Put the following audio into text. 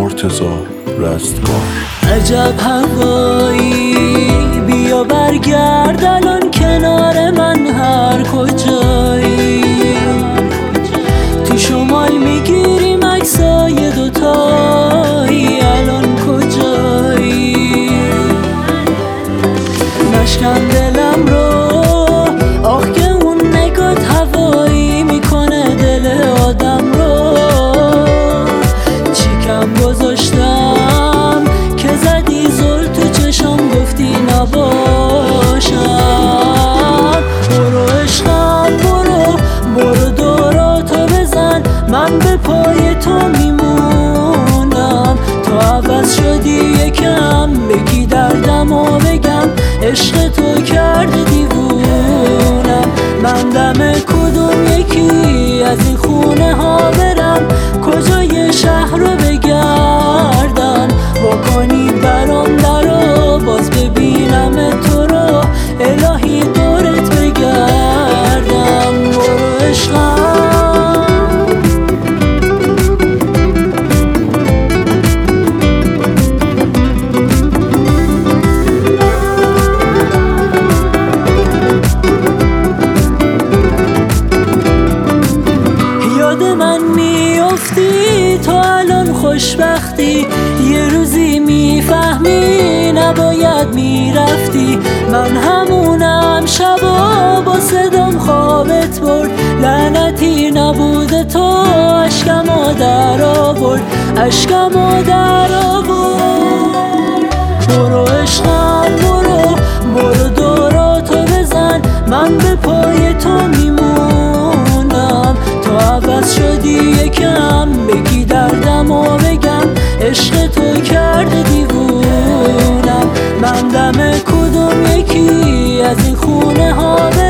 مرتضی رستگار. عجب هوایی، بیا برگرد الان کنار من هر کجایی. تو شمال میگیریم عکسای دوتایی، الان کجایی؟ نشکن دلم رو، آخ که اون نگات هوایی میکنه دل آدم رو. چیکم گذاشتم که زدی زل تو چشم گفتی نباشم. برو عشقم برو دوراتو بزن، من به پای تو میمونم. تو عوض شدی یکم، بگی دردم و بگم عشق تو کرده دیوونم. من دم کدوم یکی از این خونه ها برم، کجای شهر رو بگردم. واکنی برام درو، باز ببینم تو رو الهی دورت بگردم. برو عشقم. یاد من میافتی تو الان خوشبختی، یه روزی میفهمی نباید میرفتی. من همونم شبا با صدام خوابت برد، لعنتی نبوده تو اشکمو در آورد، اشکمو در آورد. برو عشقم برو دوراتو بزن، من به پای تو میمونم. تو عوض شدی یکم، بگی دردم و بگم عشق تو کرده دیوونم. من دم کدوم یکی از این خونه ها